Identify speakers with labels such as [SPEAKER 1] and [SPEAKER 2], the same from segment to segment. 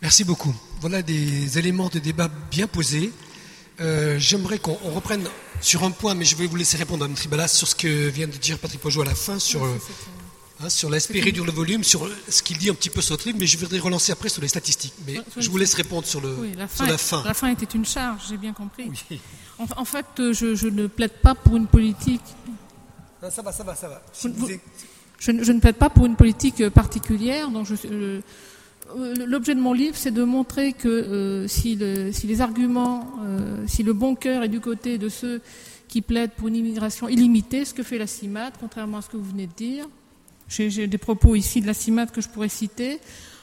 [SPEAKER 1] Merci beaucoup. Voilà des éléments de débat bien posés. J'aimerais qu'on reprenne sur un point, mais je vais vous laisser répondre à Mme Tribala sur ce que vient de dire Patrick Poigeot à la fin, sur l'aspect réduire le volume, sur ce qu'il dit un petit peu sur le livre, mais je voudrais relancer après sur les statistiques. Mais je vous laisse répondre sur la fin.
[SPEAKER 2] La fin était une charge, j'ai bien compris.
[SPEAKER 1] Oui.
[SPEAKER 2] En fait, je ne plaide pas pour une politique...
[SPEAKER 1] Non, ça va.
[SPEAKER 2] Je ne plaide pas pour une politique particulière, donc l'objet de mon livre, c'est de montrer que si les arguments, si le bon cœur est du côté de ceux qui plaident pour une immigration illimitée, ce que fait la CIMAD, contrairement à ce que vous venez de dire, j'ai des propos ici de la CIMAD que je pourrais citer,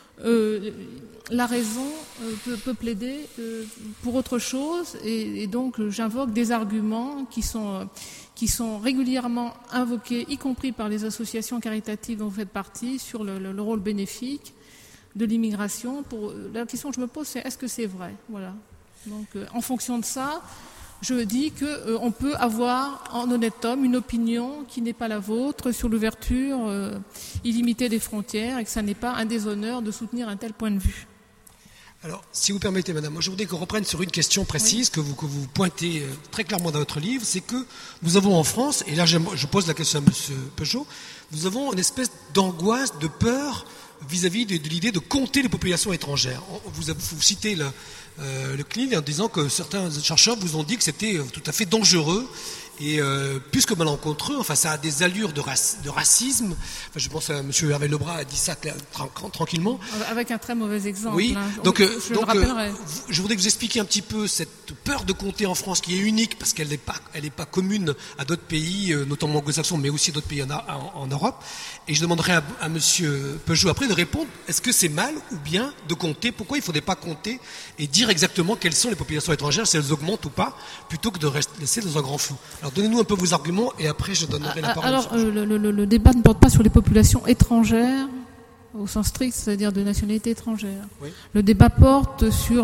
[SPEAKER 2] la raison peut plaider pour autre chose, et donc j'invoque des arguments qui sont régulièrement invoqués, y compris par les associations caritatives dont vous faites partie, sur le rôle bénéfique de l'immigration. La question que je me pose, c'est est-ce que c'est vrai ? Voilà. Donc, en fonction de ça, je dis qu'on peut avoir, en honnête homme, une opinion qui n'est pas la vôtre sur l'ouverture illimitée des frontières et que ça n'est pas un déshonneur de soutenir un tel point de vue.
[SPEAKER 1] Alors, si vous permettez, madame, moi je voudrais qu'on reprenne sur une question précise que vous pointez très clairement dans votre livre, c'est que nous avons en France, et là je pose la question à M. Peugeot, nous avons une espèce d'angoisse, de peur vis-à-vis de l'idée de compter les populations étrangères. Vous citez le CNIL en disant que certains chercheurs vous ont dit que c'était tout à fait dangereux et plus que malencontreux, enfin ça a des allures de racisme. Enfin, je pense à M. Hervé Lebras a dit ça tranquillement.
[SPEAKER 2] Avec un très mauvais exemple.
[SPEAKER 1] Oui,
[SPEAKER 2] hein.
[SPEAKER 1] donc
[SPEAKER 2] je le rappellerai.
[SPEAKER 1] Je voudrais que vous expliquiez un petit peu cette peur de compter en France qui est unique parce qu'elle n'est pas commune à d'autres pays, notamment anglo-saxons, mais aussi d'autres pays en Europe. Et je demanderai à M. Peugeot après de répondre, est-ce que c'est mal ou bien de compter ? Pourquoi il ne faudrait pas compter et dire exactement quelles sont les populations étrangères, si elles augmentent ou pas, plutôt que de laisser dans un grand flou ? Alors donnez-nous un peu vos arguments et après je donnerai la parole.
[SPEAKER 2] Alors le débat ne porte pas sur les populations étrangères au sens strict, c'est-à-dire de nationalité étrangère. Oui. Le débat porte sur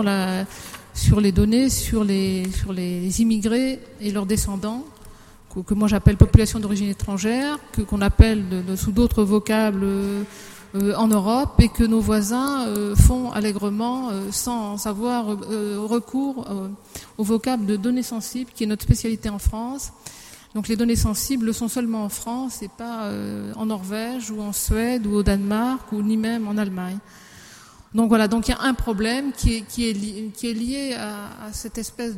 [SPEAKER 2] les données, sur les immigrés et leurs descendants, que moi j'appelle population d'origine étrangère, qu'on appelle sous d'autres vocables en Europe, et que nos voisins font allègrement sans avoir recours au vocable de données sensibles, qui est notre spécialité en France. Donc les données sensibles le sont seulement en France et pas en Norvège ou en Suède ou au Danemark ou ni même en Allemagne. Donc voilà, donc il y a un problème qui est lié à cette espèce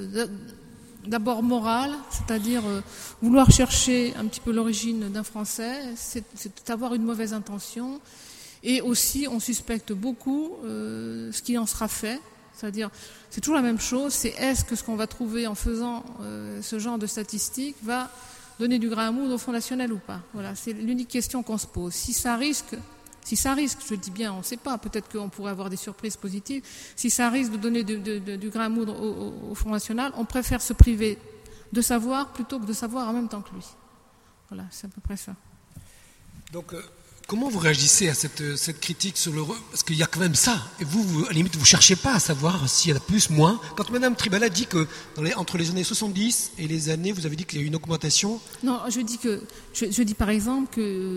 [SPEAKER 2] d'abord moral, c'est-à-dire vouloir chercher un petit peu l'origine d'un Français, c'est avoir une mauvaise intention. Et aussi, on suspecte beaucoup ce qui en sera fait. C'est-à-dire, c'est toujours la même chose, c'est est-ce que ce qu'on va trouver en faisant ce genre de statistiques va donner du grain à moudre au Front National ou pas. Voilà, c'est l'unique question qu'on se pose. Si ça risque, je dis bien, on ne sait pas, peut-être qu'on pourrait avoir des surprises positives, si ça risque de donner du grain à moudre au Front National, on préfère se priver de savoir plutôt que de savoir en même temps que lui. Voilà, c'est à peu près ça.
[SPEAKER 1] Donc, comment vous réagissez à cette critique sur le... Parce qu'il y a quand même ça, et vous, à la limite, vous ne cherchez pas à savoir s'il y en a plus, moins. Quand Mme Tribala dit que entre les années 70 et les années, vous avez dit qu'il y a eu une augmentation.
[SPEAKER 2] Non, je dis par exemple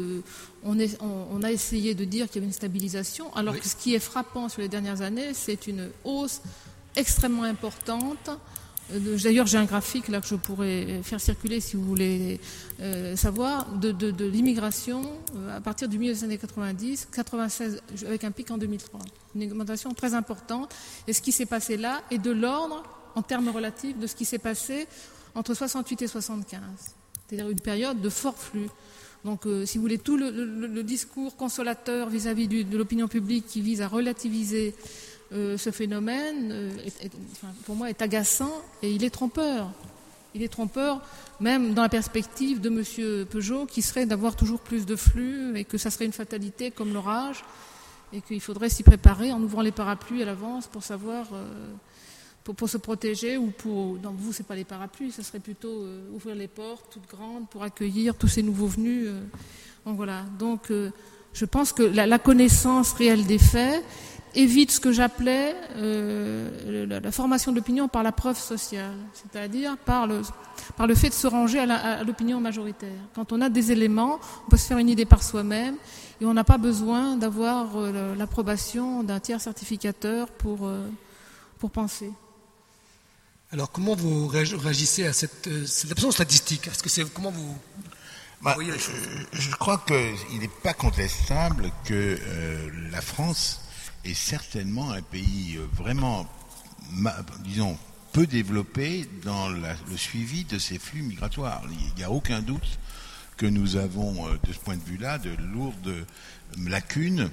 [SPEAKER 2] qu'on a essayé de dire qu'il y avait une stabilisation, alors que ce qui est frappant sur les dernières années, c'est une hausse extrêmement importante. D'ailleurs, j'ai un graphique là que je pourrais faire circuler si vous voulez savoir, de l'immigration à partir du milieu des années 90, 96, avec un pic en 2003. Une augmentation très importante. Et ce qui s'est passé là est de l'ordre, en termes relatifs, de ce qui s'est passé entre 68 et 75. C'est-à-dire une période de fort flux. Donc, si vous voulez, tout le discours consolateur vis-à-vis de l'opinion publique qui vise à relativiser ce phénomène, pour moi, est agaçant et il est trompeur. Il est trompeur, même dans la perspective de M. Peugeot, qui serait d'avoir toujours plus de flux et que ça serait une fatalité comme l'orage et qu'il faudrait s'y préparer en ouvrant les parapluies à l'avance pour savoir, pour se protéger ou pour... Donc vous, c'est pas les parapluies, ça serait plutôt ouvrir les portes toutes grandes pour accueillir tous ces nouveaux venus. Donc voilà. Donc je pense que la connaissance réelle des faits évite ce que j'appelais la formation de l'opinion par la preuve sociale, c'est-à-dire par le fait de se ranger à l'opinion majoritaire. Quand on a des éléments, on peut se faire une idée par soi-même, et on n'a pas besoin d'avoir l'approbation d'un tiers certificateur pour penser.
[SPEAKER 1] Alors, comment vous réagissez à cette absence statistique? Est-ce que c'est comment vous voyez les choses?
[SPEAKER 3] Je crois qu'il n'est pas contestable que la France est certainement un pays vraiment, disons, peu développé dans le suivi de ces flux migratoires. Il n'y a aucun doute que nous avons, de ce point de vue-là, de lourdes lacunes.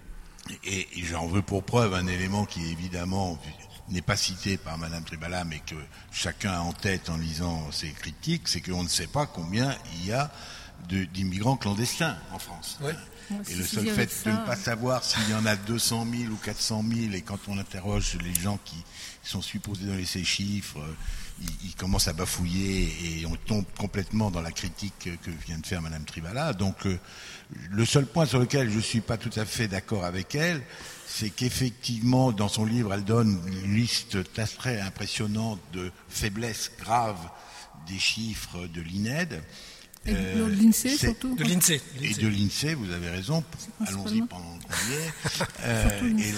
[SPEAKER 3] Et j'en veux pour preuve un élément qui, évidemment, n'est pas cité par Madame Tribala, mais que chacun a en tête en lisant ses critiques, c'est qu'on ne sait pas combien il y a d'immigrants clandestins en France.
[SPEAKER 1] Ouais.
[SPEAKER 3] Et le seul fait de ne pas savoir s'il y en a 200 000 ou 400 000, et quand on interroge les gens qui sont supposés donner ces chiffres, ils commencent à bafouiller et on tombe complètement dans la critique que vient de faire Madame Tribala. Donc le seul point sur lequel je ne suis pas tout à fait d'accord avec elle, c'est qu'effectivement, dans son livre, elle donne une liste très impressionnante de faiblesses graves des chiffres de l'INED.
[SPEAKER 2] Et de l'INSEE surtout.
[SPEAKER 1] De l'INSEE.
[SPEAKER 3] Et de l'INSEE, vous avez raison. Allons-y pendant qu'on y est.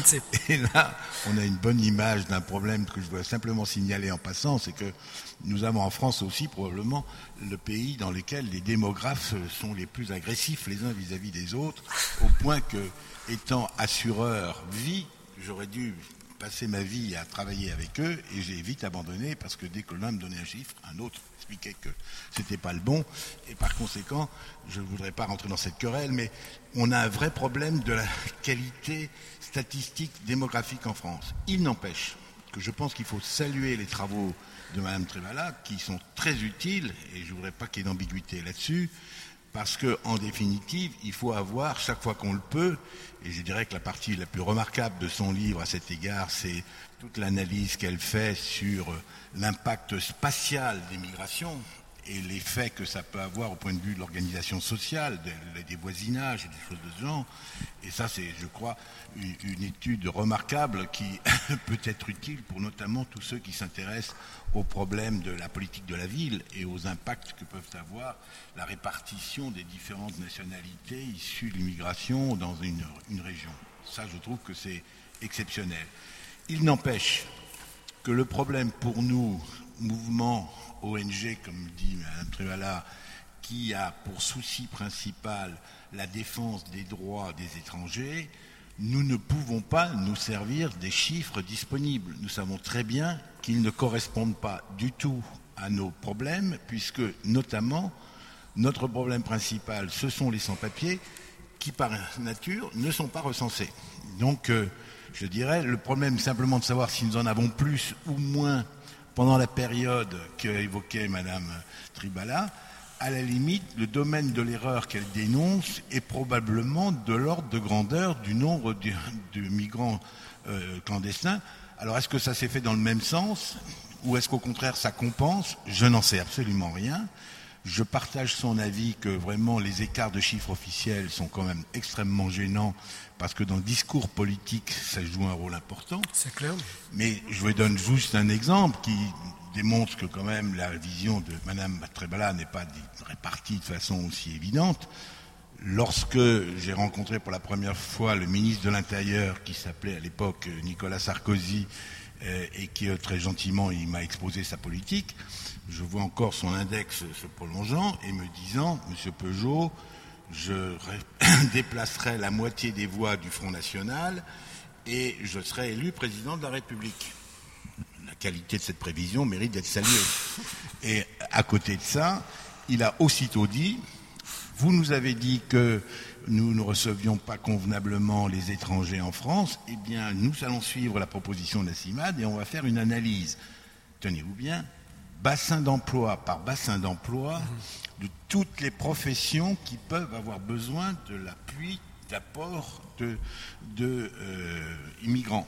[SPEAKER 3] Et là, on a une bonne image d'un problème que je dois simplement signaler en passant, c'est que nous avons en France aussi probablement le pays dans lequel les démographes sont les plus agressifs les uns vis-à-vis des autres, au point que, étant assureur vie, j'aurais dû passer ma vie à travailler avec eux et j'ai vite abandonné parce que dès que l'un me donnait un chiffre, un autre expliquait que c'était pas le bon et par conséquent, je ne voudrais pas rentrer dans cette querelle, mais on a un vrai problème de la qualité statistique démographique en France. Il n'empêche que je pense qu'il faut saluer les travaux de Madame Tribala qui sont très utiles et je ne voudrais pas qu'il y ait d'ambiguïté là-dessus. Parce que, en définitive, il faut avoir, chaque fois qu'on le peut, et je dirais que la partie la plus remarquable de son livre à cet égard, c'est toute l'analyse qu'elle fait sur l'impact spatial des migrations et l'effet que ça peut avoir au point de vue de l'organisation sociale, des voisinages et des choses de ce genre. Et ça, c'est, je crois, une étude remarquable qui peut être utile pour notamment tous ceux qui s'intéressent aux problèmes de la politique de la ville et aux impacts que peuvent avoir la répartition des différentes nationalités issues de l'immigration dans une région. Ça, je trouve que c'est exceptionnel. Il n'empêche que le problème pour nous, mouvement ONG, comme dit Mme Tribala, qui a pour souci principal la défense des droits des étrangers, nous ne pouvons pas nous servir des chiffres disponibles. Nous savons très bien qu'ils ne correspondent pas du tout à nos problèmes, puisque notamment notre problème principal, ce sont les sans-papiers qui, par nature, ne sont pas recensés. Donc, je dirais, le problème simplement de savoir si nous en avons plus ou moins pendant la période qu'évoquait Madame Tribala, à la limite, le domaine de l'erreur qu'elle dénonce est probablement de l'ordre de grandeur du nombre de migrants clandestins. Alors, est-ce que ça s'est fait dans le même sens ou est-ce qu'au contraire ça compense? Je n'en sais absolument rien. Je partage son avis que vraiment les écarts de chiffres officiels sont quand même extrêmement gênants parce que dans le discours politique, ça joue un rôle important.
[SPEAKER 1] C'est clair.
[SPEAKER 3] Mais je vous donne juste un exemple qui démontre que quand même la vision de Mme Tribala n'est pas répartie de façon aussi évidente. Lorsque j'ai rencontré pour la première fois le ministre de l'Intérieur qui s'appelait à l'époque Nicolas Sarkozy et qui très gentiment il m'a exposé sa politique, je vois encore son index se prolongeant et me disant « Monsieur Peugeot, je déplacerai la moitié des voix du Front National et je serai élu président de la République ». La qualité de cette prévision mérite d'être saluée. Et à côté de ça, il a aussitôt dit « Vous nous avez dit que nous ne recevions pas convenablement les étrangers en France, eh bien nous allons suivre la proposition de la CIMAD et on va faire une analyse. Tenez-vous bien, bassin d'emploi par bassin d'emploi de toutes les professions qui peuvent avoir besoin de l'appui, d'apport de immigrants.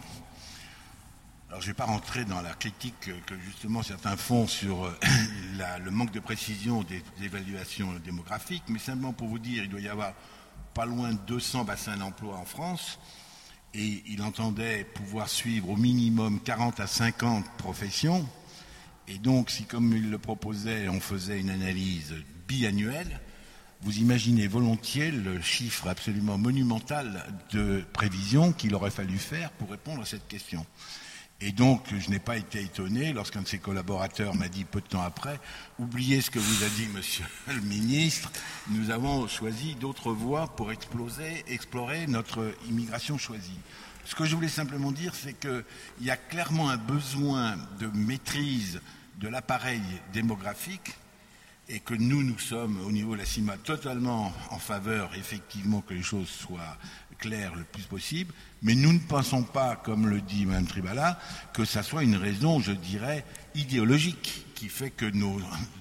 [SPEAKER 3] Alors je ne vais pas rentrer dans la critique que justement certains font sur le manque de précision des évaluations démographiques, mais simplement pour vous dire, il doit y avoir pas loin de 200 bassins d'emploi en France, et il entendait pouvoir suivre au minimum 40 à 50 professions. Et donc, si comme il le proposait, on faisait une analyse biannuelle, vous imaginez volontiers le chiffre absolument monumental de prévisions qu'il aurait fallu faire pour répondre à cette question. Et donc, je n'ai pas été étonné lorsqu'un de ses collaborateurs m'a dit peu de temps après « Oubliez ce que vous a dit monsieur le ministre, nous avons choisi d'autres voies pour explorer notre immigration choisie ». Ce que je voulais simplement dire, c'est qu'il y a clairement un besoin de maîtrise de l'appareil démographique et que nous sommes, au niveau de la CIMA, totalement en faveur, effectivement, que les choses soient claires le plus possible, mais nous ne pensons pas, comme le dit Mme Tribala, que ça soit une raison, je dirais, idéologique qui fait que notre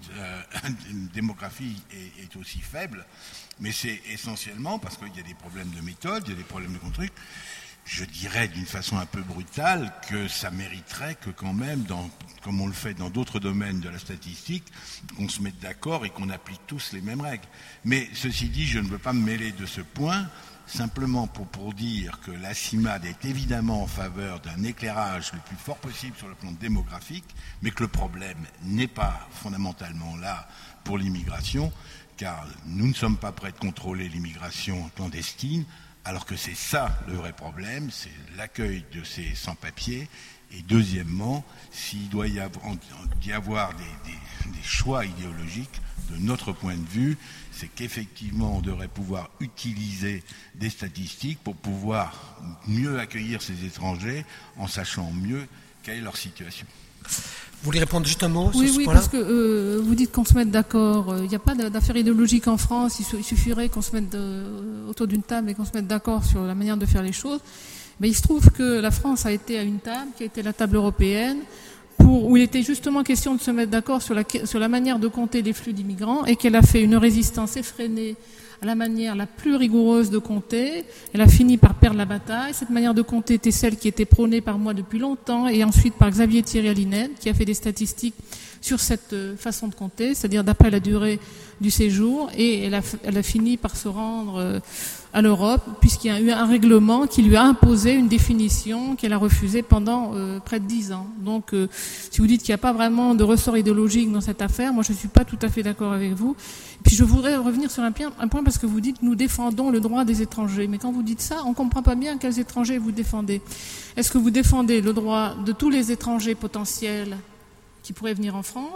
[SPEAKER 3] démographie est aussi faible, mais c'est essentiellement parce qu'il y a des problèmes de méthode, il y a des problèmes de trucs. Je dirais d'une façon un peu brutale que ça mériterait que quand même, comme on le fait dans d'autres domaines de la statistique, qu'on se mette d'accord et qu'on applique tous les mêmes règles. Mais ceci dit, je ne veux pas me mêler de ce point, simplement pour dire que la CIMAD est évidemment en faveur d'un éclairage le plus fort possible sur le plan démographique, mais que le problème n'est pas fondamentalement là pour l'immigration, car nous ne sommes pas prêts de contrôler l'immigration clandestine, alors que c'est ça le vrai problème, c'est l'accueil de ces sans-papiers. Et deuxièmement, s'il doit y avoir des choix idéologiques, de notre point de vue, c'est qu'effectivement on devrait pouvoir utiliser des statistiques pour pouvoir mieux accueillir ces étrangers en sachant mieux quelle est leur situation.
[SPEAKER 1] Vous voulez répondre juste un mot
[SPEAKER 2] sur
[SPEAKER 1] ce point-là ?
[SPEAKER 2] Oui, parce que vous dites qu'on se mette d'accord. Il n'y a pas d'affaire idéologique en France. Il suffirait qu'on se mette autour d'une table et qu'on se mette d'accord sur la manière de faire les choses. Mais il se trouve que la France a été à une table, qui a été la table européenne, où il était justement question de se mettre d'accord sur la manière de compter les flux d'immigrants, et qu'elle a fait une résistance effrénée à la manière la plus rigoureuse de compter. Elle a fini par perdre la bataille. Cette manière de compter était celle qui était prônée par moi depuis longtemps, et ensuite par Xavier Thierry-Alined, qui a fait des statistiques sur cette façon de compter, c'est-à-dire d'après la durée du séjour, et elle a fini par se rendre à l'Europe, puisqu'il y a eu un règlement qui lui a imposé une définition qu'elle a refusée pendant près de 10 ans. Donc, si vous dites qu'il n'y a pas vraiment de ressort idéologique dans cette affaire, moi je ne suis pas tout à fait d'accord avec vous. Et puis je voudrais revenir sur un point, parce que vous dites nous défendons le droit des étrangers. Mais quand vous dites ça, on ne comprend pas bien quels étrangers vous défendez. Est-ce que vous défendez le droit de tous les étrangers potentiels qui pourraient venir en France ?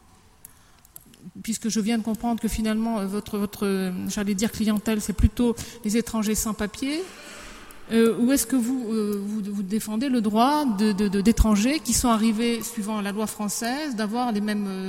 [SPEAKER 2] Puisque je viens de comprendre que finalement votre j'allais dire clientèle, c'est plutôt les étrangers sans papier, ou est-ce que vous défendez le droit d'étrangers qui sont arrivés suivant la loi française d'avoir les mêmes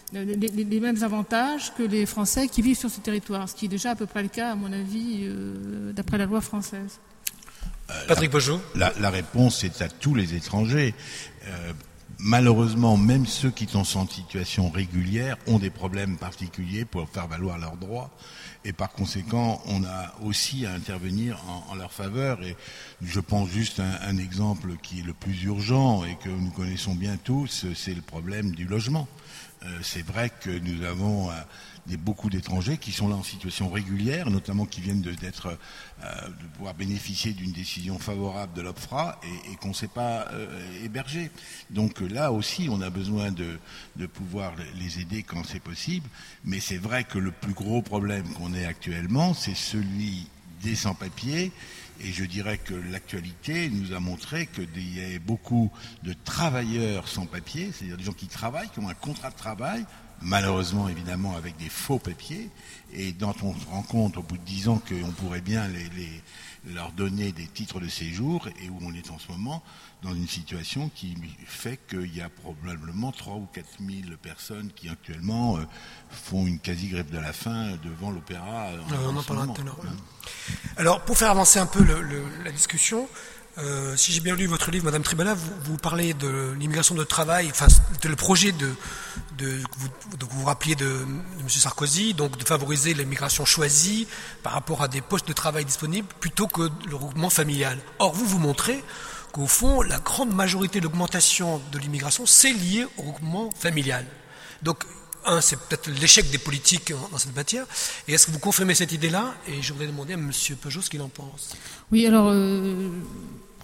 [SPEAKER 2] avantages que les Français qui vivent sur ce territoire, ce qui est déjà à peu près le cas à mon avis d'après la loi française.
[SPEAKER 1] Patrick Beaujeau.
[SPEAKER 3] La réponse est à tous les étrangers. Malheureusement, même ceux qui sont en situation régulière ont des problèmes particuliers pour faire valoir leurs droits. Et par conséquent, on a aussi à intervenir en leur faveur. Et je pense juste à un exemple qui est le plus urgent et que nous connaissons bien tous, c'est le problème du logement. C'est vrai que nous avons beaucoup d'étrangers qui sont là en situation régulière, notamment qui viennent de pouvoir bénéficier d'une décision favorable de l'OFPRA et qu'on ne sait pas héberger. Donc là aussi, on a besoin de pouvoir les aider quand c'est possible. Mais c'est vrai que le plus gros problème qu'on ait actuellement, c'est celui des sans-papiers. Et je dirais que l'actualité nous a montré qu'il y a beaucoup de travailleurs sans papier, c'est-à-dire des gens qui travaillent, qui ont un contrat de travail, malheureusement évidemment avec des faux papiers, et dont on se rend compte au bout de 10 ans qu'on pourrait bien leur donner des titres de séjour, et où on est en ce moment dans une situation qui fait qu'il y a probablement 3 ou 4 000 personnes qui actuellement font une quasi-grève de la faim devant l'opéra.
[SPEAKER 1] On en parlera tout à l'heure. Alors, pour faire avancer un peu la discussion, si j'ai bien lu votre livre, Madame Tribala, vous parlez de l'immigration de travail, enfin, le projet que vous rappeliez de M. Sarkozy, donc de favoriser l'immigration choisie par rapport à des postes de travail disponibles plutôt que le regroupement familial. Or, vous montrez qu'au fond, la grande majorité de l'augmentation de l'immigration, c'est lié au regroupement familial. Donc, c'est peut-être l'échec des politiques dans cette matière. Et est-ce que vous confirmez cette idée-là ? Et je voudrais demander à M. Peugeot ce qu'il en pense.
[SPEAKER 2] Oui, alors,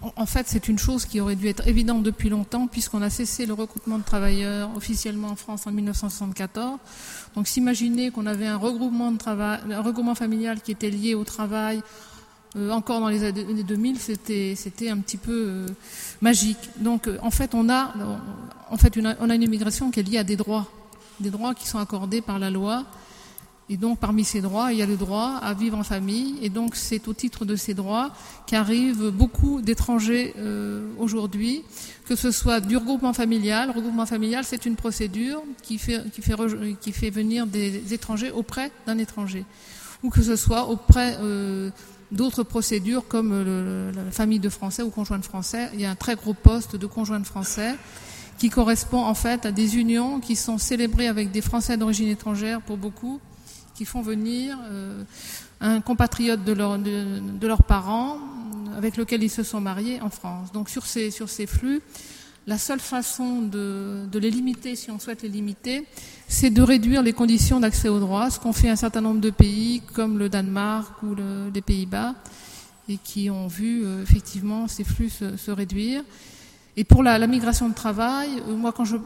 [SPEAKER 2] En fait, c'est une chose qui aurait dû être évidente depuis longtemps, puisqu'on a cessé le recrutement de travailleurs officiellement en France en 1974. Donc, s'imaginer qu'on avait un regroupement familial qui était lié au travail encore dans les années 2000, c'était un petit peu magique. Donc, en fait, on a une immigration qui est liée à des droits qui sont accordés par la loi. Et donc, parmi ces droits, il y a le droit à vivre en famille. Et donc, c'est au titre de ces droits qu'arrivent beaucoup d'étrangers aujourd'hui, que ce soit du regroupement familial. Le regroupement familial, c'est une procédure qui fait venir des étrangers auprès d'un étranger. Ou que ce soit auprès d'autres procédures comme la famille de Français ou conjoint de Français. Il y a un très gros poste de conjoint de Français qui correspond en fait à des unions qui sont célébrées avec des Français d'origine étrangère pour beaucoup, qui font venir un compatriote de leurs parents avec lequel ils se sont mariés en France. Donc sur ces flux, la seule façon de les limiter, si on souhaite les limiter, c'est de réduire les conditions d'accès aux droits, ce qu'ont fait un certain nombre de pays comme le Danemark ou les Pays-Bas, et qui ont vu effectivement ces flux se réduire. Et pour la migration de travail, moi quand je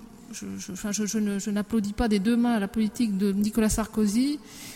[SPEAKER 2] n'applaudis pas des deux mains la politique de Nicolas Sarkozy,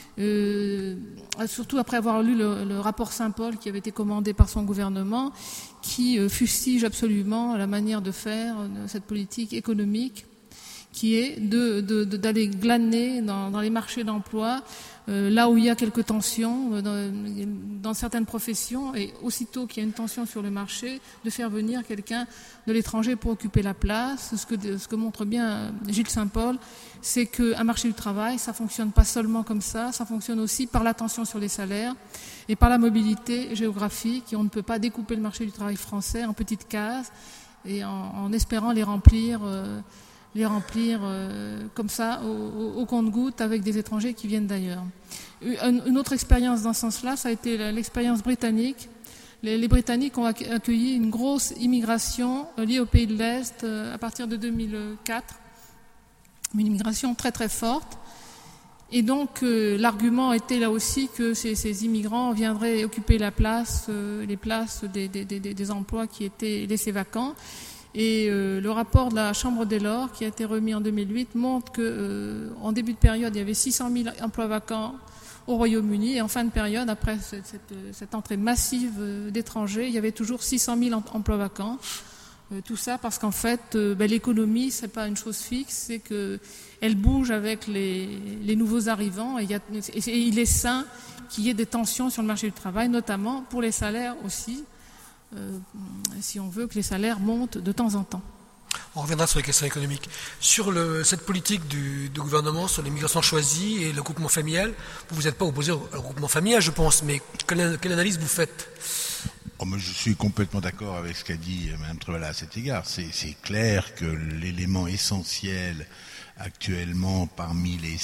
[SPEAKER 2] surtout après avoir lu le rapport Saint-Paul qui avait été commandé par son gouvernement, qui fustige absolument la manière de faire cette politique économique, qui est d'aller glaner dans les marchés d'emploi, là où il y a quelques tensions dans certaines professions, et aussitôt qu'il y a une tension sur le marché, de faire venir quelqu'un de l'étranger pour occuper la place. Ce que montre bien Gilles Saint-Paul, c'est qu'un marché du travail, ça fonctionne pas seulement comme ça fonctionne aussi par la tension sur les salaires et par la mobilité géographique, et on ne peut pas découper le marché du travail français en petites cases et en espérant les remplir comme ça au compte-gouttes avec des étrangers qui viennent d'ailleurs. Une autre expérience dans ce sens-là, ça a été l'expérience britannique. Les Britanniques ont accueilli une grosse immigration liée au pays de l'Est à partir de 2004, une immigration très très forte. Et donc l'argument était là aussi que ces immigrants viendraient occuper les places des emplois qui étaient laissés vacants. Et le rapport de la Chambre des Lords, qui a été remis en 2008, montre que en début de période, il y avait 600 000 emplois vacants au Royaume-Uni, et en fin de période, après cette entrée massive d'étrangers, il y avait toujours 600 000 emplois vacants. Tout ça parce qu'en fait, l'économie, c'est pas une chose fixe, c'est que elle bouge avec les nouveaux arrivants, et il est sain qu'il y ait des tensions sur le marché du travail, notamment pour les salaires aussi. Si on veut que les salaires montent de temps en temps.
[SPEAKER 1] On reviendra sur les questions économiques. Sur cette politique du gouvernement sur l'immigration choisie et le regroupement familial, vous n'êtes pas opposé au regroupement familial, je pense, mais quelle analyse vous faites ?
[SPEAKER 3] Je suis complètement d'accord avec ce qu'a dit Mme Trevala à cet égard. C'est clair que l'élément essentiel actuellement parmi les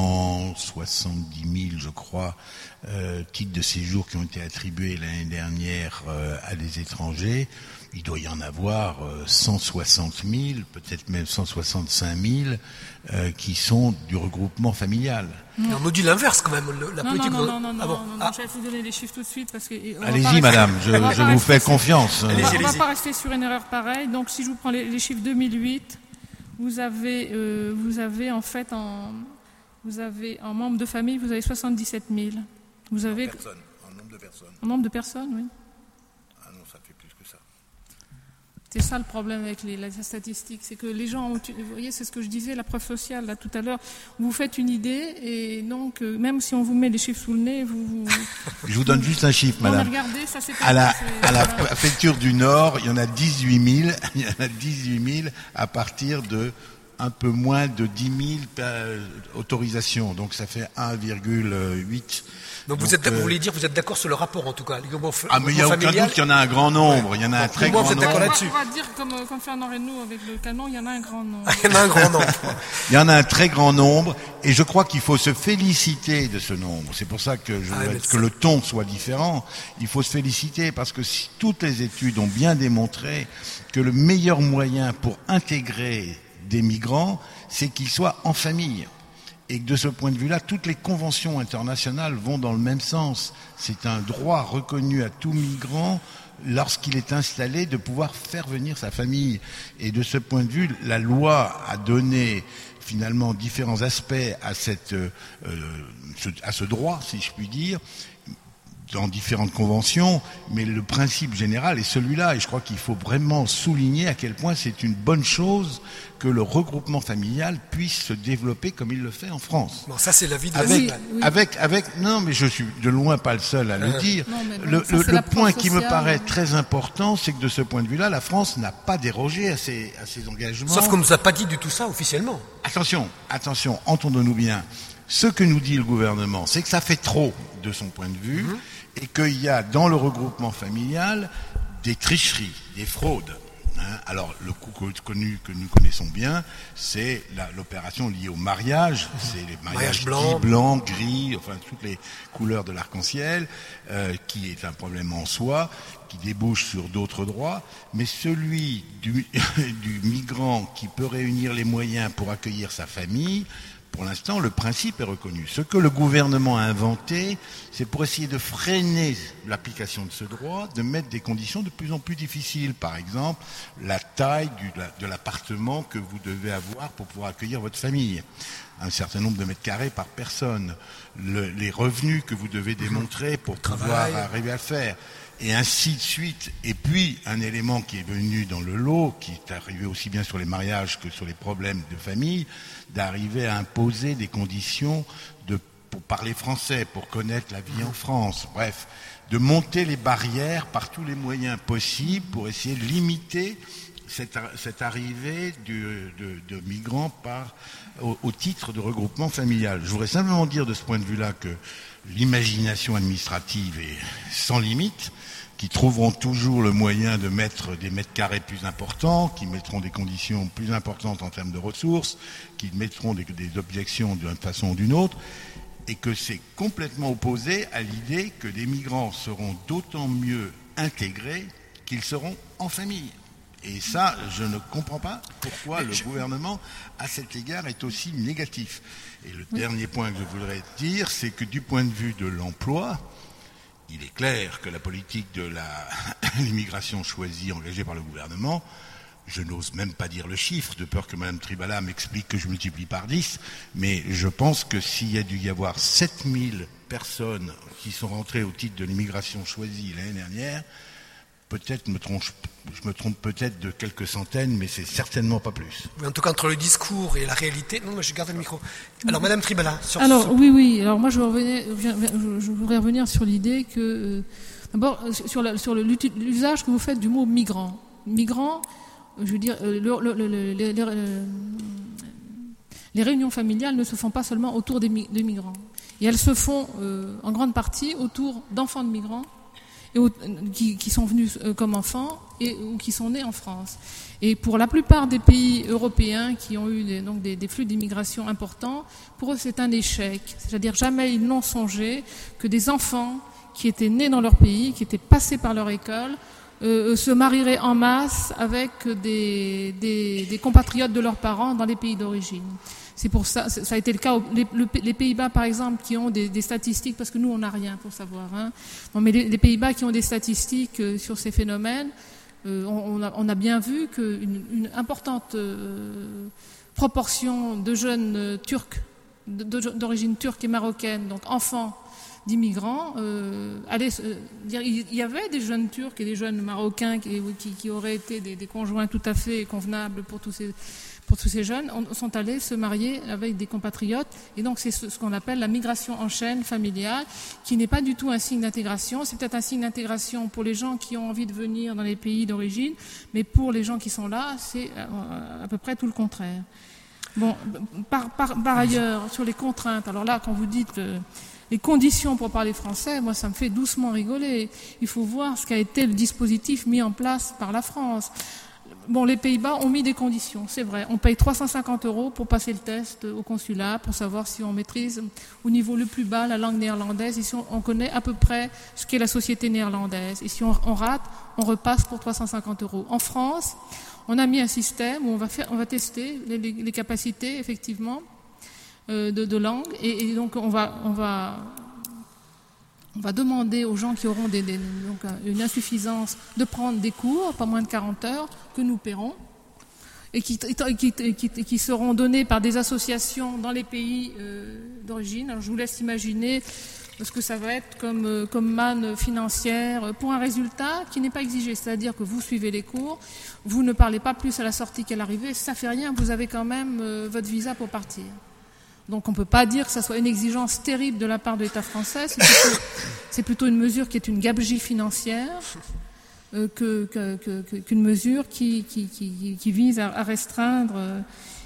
[SPEAKER 3] 170 000, je crois, titres de séjour qui ont été attribués l'année dernière à des étrangers, il doit y en avoir 160 000, peut-être même 165 000 qui sont du regroupement familial.
[SPEAKER 1] On nous dit l'inverse quand même. Politique.
[SPEAKER 2] Non, je vais vous donner les chiffres tout de suite parce que.
[SPEAKER 3] Allez-y, madame, je vous fais confiance.
[SPEAKER 2] On ne va pas rester sur une erreur pareille. Donc, si je vous prends les chiffres 2008. Vous avez en fait en membres de famille, vous avez 77 000. Vous avez
[SPEAKER 3] en nombre de personnes.
[SPEAKER 2] En nombre de personnes, oui.
[SPEAKER 3] Ah non, ça fait plus que ça.
[SPEAKER 2] C'est ça le problème avec les statistiques, c'est que les gens, vous voyez, c'est ce que je disais, la preuve sociale là tout à l'heure. Vous faites une idée et donc même si on vous met les chiffres sous le nez,
[SPEAKER 3] Je vous donne juste un chiffre, madame.
[SPEAKER 2] Regardez, ça c'est
[SPEAKER 3] à la préfecture du Nord, il y en a 18 000. Il y en a 18 000 à partir de un peu moins de 10 000 autorisations. Donc ça fait 1,8.
[SPEAKER 1] Donc vous voulez dire, vous êtes d'accord sur le rapport en tout cas.
[SPEAKER 3] Mais il n'y a aucun doute qu'il y en a un grand nombre. Il y en a un très grand nombre.
[SPEAKER 2] On va dire comme Fernand Reynaud avec le canon, il y en a un grand nombre.
[SPEAKER 1] Il y en a un grand nombre.
[SPEAKER 3] Il y en a un très grand nombre, et je crois qu'il faut se féliciter de ce nombre. C'est pour ça que je veux que le ton soit différent. Il faut se féliciter parce que si toutes les études ont bien démontré que le meilleur moyen pour intégrer des migrants, c'est qu'ils soient en famille. Et que de ce point de vue-là, toutes les conventions internationales vont dans le même sens. C'est un droit reconnu à tout migrant lorsqu'il est installé de pouvoir faire venir sa famille. Et de ce point de vue, la loi a donné finalement différents aspects à ce droit, si je puis dire, dans différentes conventions, mais le principe général est celui-là, et je crois qu'il faut vraiment souligner à quel point c'est une bonne chose que le regroupement familial puisse se développer comme il le fait en France.
[SPEAKER 1] Bon, ça c'est l'avis de
[SPEAKER 3] non, mais je suis de loin pas le seul à le dire. Le point qui me paraît très important, c'est que de ce point de vue-là, la France n'a pas dérogé à ses engagements.
[SPEAKER 1] Sauf qu'on ne nous a pas dit du tout ça officiellement.
[SPEAKER 3] Attention, entendons-nous bien. Ce que nous dit le gouvernement, c'est que ça fait trop de son point de vue, et qu'il y a dans le regroupement familial des tricheries, des fraudes. Alors, le coup connu que nous connaissons bien, c'est l'opération liée au mariage. C'est les mariages blancs, gris, enfin toutes les couleurs de l'arc-en-ciel, qui est un problème en soi, qui débouche sur d'autres droits. Mais celui du migrant qui peut réunir les moyens pour accueillir sa famille, pour l'instant, le principe est reconnu. Ce que le gouvernement a inventé, c'est pour essayer de freiner l'application de ce droit, de mettre des conditions de plus en plus difficiles. Par exemple, la taille de l'appartement que vous devez avoir pour pouvoir accueillir votre famille. Un certain nombre de mètres carrés par personne. Les revenus que vous devez démontrer pour pouvoir arriver à le faire. Et ainsi de suite. Et puis, un élément qui est venu dans le lot, qui est arrivé aussi bien sur les mariages que sur les problèmes de famille, d'arriver à imposer des conditions pour parler français, pour connaître la vie en France. Bref, de monter les barrières par tous les moyens possibles pour essayer de limiter cette arrivée de migrants au titre de regroupement familial. Je voudrais simplement dire de ce point de vue-là que l'imagination administrative est sans limite, qui trouveront toujours le moyen de mettre des mètres carrés plus importants, qui mettront des conditions plus importantes en termes de ressources, qui mettront des objections d'une façon ou d'une autre, et que c'est complètement opposé à l'idée que les migrants seront d'autant mieux intégrés qu'ils seront en famille. Et ça, je ne comprends pas pourquoi le gouvernement, à cet égard, est aussi négatif. Et le dernier point que je voudrais dire, c'est que du point de vue de l'emploi, il est clair que la politique de l'immigration choisie, engagée par le gouvernement, je n'ose même pas dire le chiffre, de peur que Mme Tribala m'explique que je multiplie par 10, mais je pense que s'il y a dû y avoir 7000 personnes qui sont rentrées au titre de l'immigration choisie l'année dernière, peut-être je me trompe peut-être de quelques centaines, mais c'est certainement pas plus.
[SPEAKER 1] En tout cas, entre le discours et la réalité... Non, mais je garde le micro. Alors, Madame Tribala...
[SPEAKER 2] Oui. Alors, moi, je voudrais revenir sur l'idée que... d'abord, sur l'usage que vous faites du mot migrant. Migrant, je veux dire... les réunions familiales ne se font pas seulement autour des migrants. Et elles se font, en grande partie, autour d'enfants de migrants, qui sont venus comme enfants ou qui sont nés en France. Et pour la plupart des pays européens qui ont eu des flux d'immigration importants, pour eux c'est un échec. C'est-à-dire jamais ils n'ont songé que des enfants qui étaient nés dans leur pays, qui étaient passés par leur école, se marieraient en masse avec des compatriotes de leurs parents dans les pays d'origine. C'est pour ça, ça a été le cas. Les Pays-Bas, par exemple, qui ont des statistiques, parce que nous, on n'a rien pour savoir. Non, mais les Pays-Bas qui ont des statistiques sur ces phénomènes, on a bien vu qu'une importante proportion de jeunes Turcs, d'origine turque et marocaine, donc enfants d'immigrants, il y avait des jeunes Turcs et des jeunes Marocains qui auraient été des conjoints tout à fait convenables pour tous ces jeunes, sont allés se marier avec des compatriotes. Et donc, c'est ce qu'on appelle la migration en chaîne familiale, qui n'est pas du tout un signe d'intégration. C'est peut-être un signe d'intégration pour les gens qui ont envie de venir dans les pays d'origine, mais pour les gens qui sont là, c'est à peu près tout le contraire. Bon, par ailleurs, sur les contraintes, alors là, quand vous dites les conditions pour parler français, moi, ça me fait doucement rigoler. Il faut voir ce qu'a été le dispositif mis en place par la France. Bon, les Pays-Bas ont mis des conditions, c'est vrai. On paye 350 € pour passer le test au consulat, pour savoir si on maîtrise au niveau le plus bas la langue néerlandaise, et si on connaît à peu près ce qu'est la société néerlandaise. Et si on rate, on repasse pour 350 €. En France, on a mis un système où on va tester les capacités, effectivement, de langue. Et donc, on va demander aux gens qui auront donc une insuffisance de prendre des cours, pas moins de 40 heures, que nous paierons, et qui seront donnés par des associations dans les pays d'origine. Alors, je vous laisse imaginer ce que ça va être comme manne financière pour un résultat qui n'est pas exigé. C'est-à-dire que vous suivez les cours, vous ne parlez pas plus à la sortie qu'à l'arrivée, ça fait rien, vous avez quand même votre visa pour partir. Donc on ne peut pas dire que ça soit une exigence terrible de la part de l'État français, c'est plutôt une mesure qui est une gabegie financière qu'une mesure qui vise à restreindre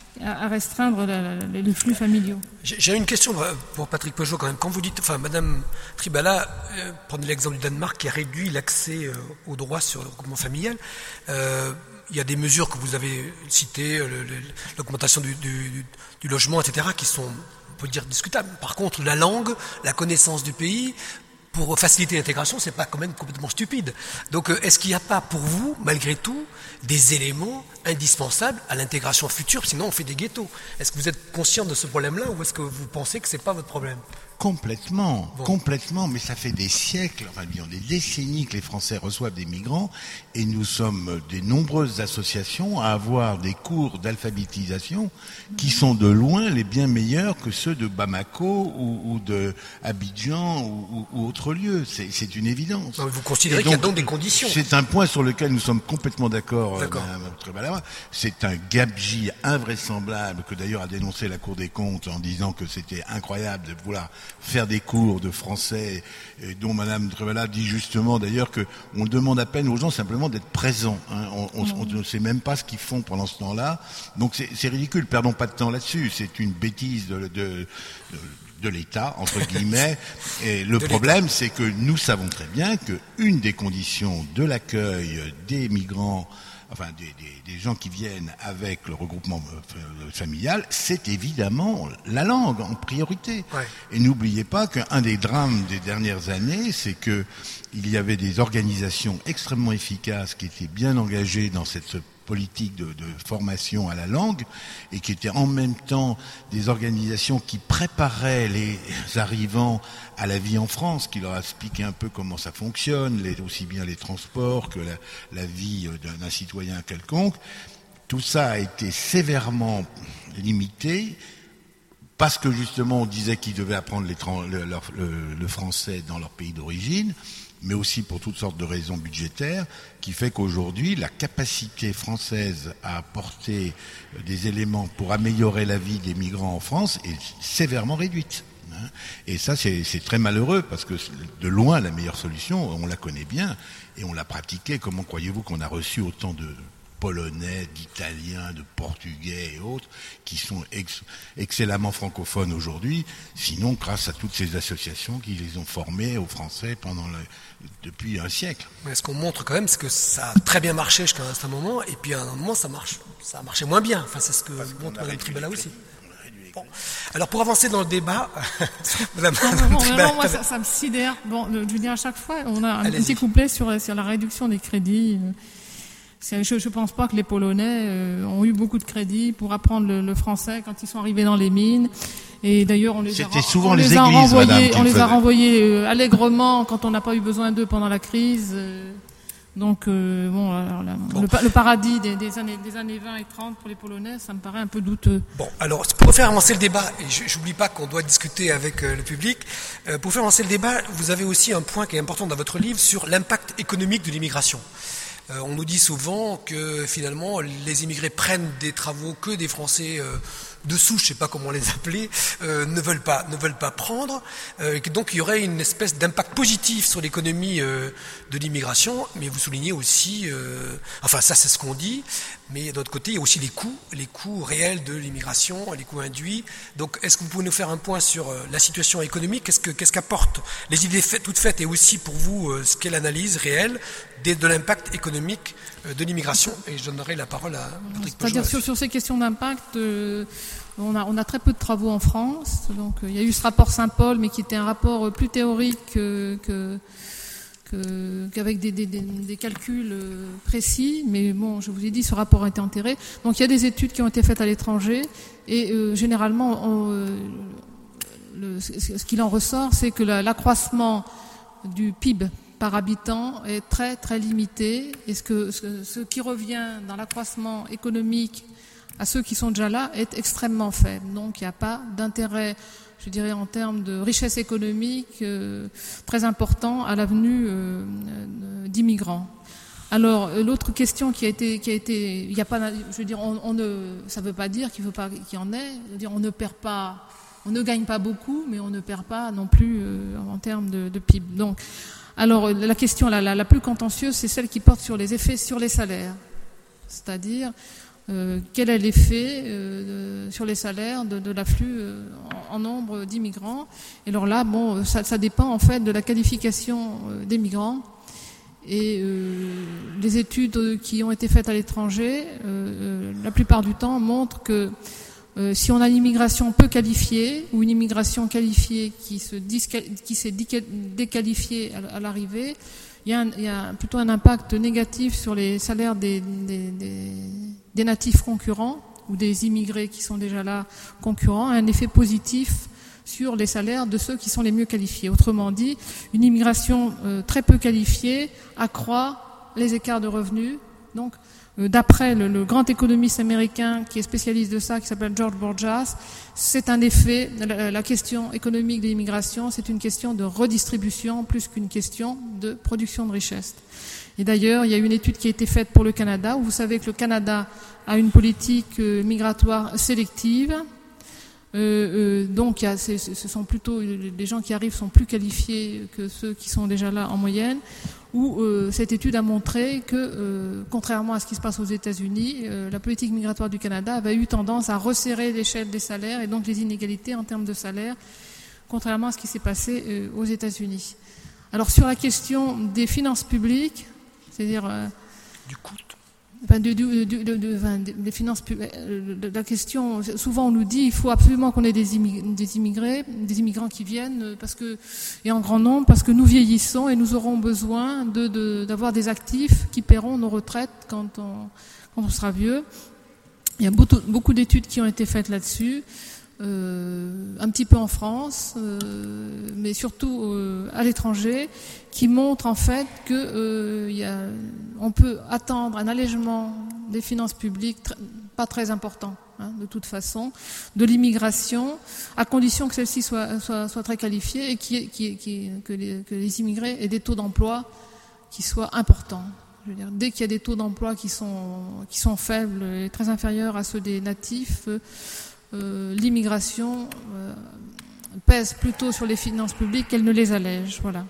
[SPEAKER 2] les flux familiaux.
[SPEAKER 1] J'ai une question pour Patrick Peugeot quand même. Quand vous dites, Madame Tribala, prenez l'exemple du Danemark qui a réduit l'accès aux droits sur le regroupement familial. Il y a des mesures que vous avez citées, l'augmentation du logement, etc., qui sont, on peut dire, discutables. Par contre, la langue, la connaissance du pays, pour faciliter l'intégration, c'est pas quand même complètement stupide. Donc, est-ce qu'il n'y a pas pour vous, malgré tout, des éléments indispensables à l'intégration future, sinon on fait des ghettos? Est-ce que vous êtes conscient de ce problème-là ou est-ce que vous pensez que c'est pas votre problème?
[SPEAKER 3] Complètement, complètement, mais ça fait des siècles, des décennies que les Français reçoivent des migrants et nous sommes des nombreuses associations à avoir des cours d'alphabétisation qui sont de loin les bien meilleurs que ceux de Bamako ou de Abidjan ou autres lieux. C'est une évidence.
[SPEAKER 1] Non, vous considérez qu'il y a donc des conditions?
[SPEAKER 3] C'est un point sur lequel nous sommes complètement d'accord. Madame Tribala. C'est un gabegie invraisemblable que d'ailleurs a dénoncé la Cour des comptes en disant que c'était incroyable de vouloir faire des cours de français, dont Madame Tribala dit justement d'ailleurs que on demande à peine aux gens simplement d'être présents. On ne sait même pas ce qu'ils font pendant ce temps-là. Donc c'est ridicule. Perdons pas de temps là-dessus. C'est une bêtise de l'État, entre guillemets. Et le problème, c'est que nous savons très bien que une des conditions de l'accueil des migrants, des gens qui viennent avec le regroupement familial, c'est évidemment la langue en priorité. Ouais. Et n'oubliez pas qu'un des drames des dernières années, c'est que il y avait des organisations extrêmement efficaces qui étaient bien engagées dans cette politique de formation à la langue et qui étaient en même temps des organisations qui préparaient les arrivants à la vie en France, qui leur expliquaient un peu comment ça fonctionne, aussi bien les transports que la vie d'un citoyen quelconque. Tout ça a été sévèrement limité parce que justement on disait qu'ils devaient apprendre le français dans leur pays d'origine, mais aussi pour toutes sortes de raisons budgétaires, qui fait qu'aujourd'hui, la capacité française à apporter des éléments pour améliorer la vie des migrants en France est sévèrement réduite. Et ça, c'est très malheureux, parce que de loin, la meilleure solution, on la connaît bien, et on l'a pratiquée. Comment croyez-vous qu'on a reçu autant de Polonais, d'Italiens, de Portugais et autres, qui sont excellemment francophones aujourd'hui, sinon grâce à toutes ces associations qui les ont formés aux Français depuis un siècle.
[SPEAKER 1] Mais ce qu'on montre quand même, c'est que ça a très bien marché jusqu'à un certain moment, et puis à un moment, ça a marché moins bien. C'est ce que montre Mme Tribala aussi. Bon. Alors pour avancer dans le débat,
[SPEAKER 2] moi ça me sidère. Bon, je veux dire, à chaque fois, on a un petit couplet sur la réduction des crédits. Je ne pense pas que les Polonais ont eu beaucoup de crédits pour apprendre le français quand ils sont arrivés dans les mines. Et d'ailleurs, on les a renvoyés allègrement quand on n'a pas eu besoin d'eux pendant la crise. Donc, le paradis des années 20 et 30 pour les Polonais, ça me paraît un peu douteux.
[SPEAKER 1] Bon, alors, pour faire avancer le débat, et j'oublie pas qu'on doit discuter avec le public, pour faire avancer le débat, vous avez aussi un point qui est important dans votre livre sur l'impact économique de l'immigration. On nous dit souvent que finalement les immigrés prennent des travaux que des Français de souche, je ne sais pas comment les appeler, ne veulent pas prendre. Donc il y aurait une espèce d'impact positif sur l'économie de l'immigration, mais vous soulignez aussi, ça c'est ce qu'on dit, mais d'autre côté il y a aussi les coûts réels de l'immigration, les coûts induits. Donc est-ce que vous pouvez nous faire un point sur la situation économique, qu'est-ce qu'apportent les idées toutes faites et aussi pour vous ce qu'est l'analyse réelle de l'impact économique de l'immigration, et je donnerai la parole à Patrick Peugeot.
[SPEAKER 2] C'est-à-dire sur ces questions d'impact, on a très peu de travaux en France. Donc il y a eu ce rapport Saint-Paul, mais qui était un rapport plus théorique que qu'avec des calculs précis, mais bon, je vous ai dit, ce rapport a été enterré. Donc il y a des études qui ont été faites à l'étranger, et généralement, ce qu'il en ressort, c'est que l'accroissement du PIB par habitant est très très limité, et ce qui revient dans l'accroissement économique à ceux qui sont déjà là est extrêmement faible. Donc il n'y a pas d'intérêt, je dirais, en termes de richesse économique très important à l'avenue d'immigrants. Alors l'autre question qui a été, il n'y a pas, je veux dire, ça ne veut pas dire qu'il y en ait. Je veux dire, on ne gagne pas beaucoup, mais on ne perd pas non plus en termes de PIB. Donc, alors la question la plus contentieuse, c'est celle qui porte sur les effets sur les salaires, c'est-à-dire quel est l'effet sur les salaires de l'afflux en nombre d'immigrants. Et alors là, bon, ça dépend en fait de la qualification des migrants. Et les études qui ont été faites à l'étranger, la plupart du temps, montrent que si on a une immigration peu qualifiée ou une immigration qualifiée qui s'est déqualifiée à l'arrivée, il y a plutôt un impact négatif sur les salaires des natifs concurrents ou des immigrés qui sont déjà là concurrents, un effet positif sur les salaires de ceux qui sont les mieux qualifiés. Autrement dit, une immigration très peu qualifiée accroît les écarts de revenus. Donc, d'après le grand économiste américain qui est spécialiste de ça, qui s'appelle George Borjas, c'est un effet, la question économique de l'immigration, c'est une question de redistribution plus qu'une question de production de richesse. Et d'ailleurs, il y a une étude qui a été faite pour le Canada, où vous savez que le Canada a une politique migratoire sélective. Donc, ce sont plutôt les gens qui arrivent sont plus qualifiés que ceux qui sont déjà là en moyenne. Où cette étude a montré que, contrairement à ce qui se passe aux États-Unis, la politique migratoire du Canada avait eu tendance à resserrer l'échelle des salaires et donc les inégalités en termes de salaire, contrairement à ce qui s'est passé aux États-Unis. Alors sur la question des finances publiques, c'est-à-dire
[SPEAKER 1] du coût.
[SPEAKER 2] Des finances publiques. La question, souvent on nous dit il faut absolument qu'on ait des immigrants qui viennent et en grand nombre parce que nous vieillissons et nous aurons besoin d'avoir des actifs qui paieront nos retraites quand on sera vieux. Il y a beaucoup d'études qui ont été faites là-dessus. Un petit peu en France, mais surtout à l'étranger, qui montre en fait que on peut attendre un allègement des finances publiques pas très important, de toute façon, de l'immigration, à condition que celle-ci soit très qualifiée et que les immigrés aient des taux d'emploi qui soient importants. Je veux dire, dès qu'il y a des taux d'emploi qui sont faibles et très inférieurs à ceux des natifs, l'immigration pèse plutôt sur les finances publiques qu'elle ne les allège. Voilà.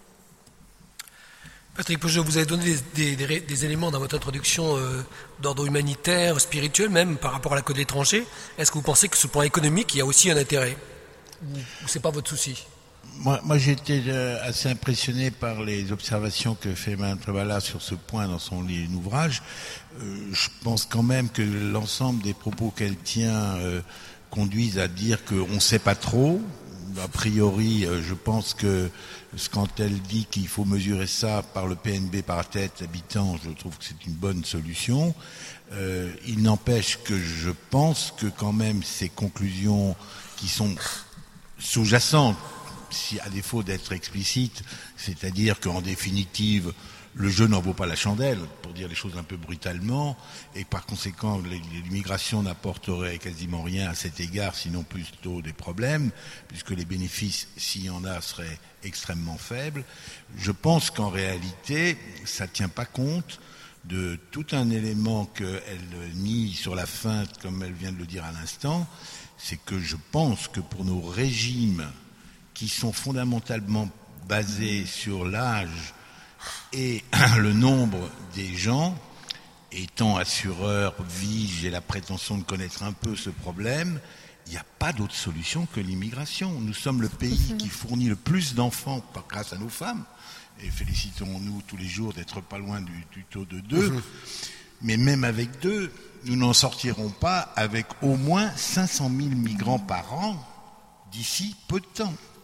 [SPEAKER 1] Patrick Peugeot, vous avez donné des éléments dans votre introduction d'ordre humanitaire, spirituel même, par rapport à la cause de l'étranger. Est-ce que vous pensez que sur le plan économique, il y a aussi un intérêt ? Ou c'est pas votre souci ?
[SPEAKER 3] Moi, j'ai été assez impressionné par les observations que fait Mme Travala sur ce point dans son ouvrage. Je pense quand même que l'ensemble des propos qu'elle tient conduisent à dire qu'on ne sait pas trop. A priori, je pense que quand elle dit qu'il faut mesurer ça par le PNB par tête habitant, je trouve que c'est une bonne solution. Il n'empêche que je pense que quand même ces conclusions qui sont sous-jacentes, si à défaut d'être explicite, c'est-à-dire qu'en définitive, le jeu n'en vaut pas la chandelle, pour dire les choses un peu brutalement, et par conséquent, l'immigration n'apporterait quasiment rien à cet égard, sinon plutôt des problèmes, puisque les bénéfices, s'il y en a, seraient extrêmement faibles. Je pense qu'en réalité, ça ne tient pas compte de tout un élément qu'elle nie sur la fin, comme elle vient de le dire à l'instant, c'est que je pense que pour nos régimes qui sont fondamentalement basés sur l'âge et le nombre des gens, étant assureur, vie, j'ai la prétention de connaître un peu ce problème, il n'y a pas d'autre solution que l'immigration. Nous sommes le pays qui fournit le plus d'enfants grâce à nos femmes, et félicitons-nous tous les jours d'être pas loin du taux de 2, mais même avec 2, nous n'en sortirons pas avec au moins 500 000 migrants par an d'ici peu de temps.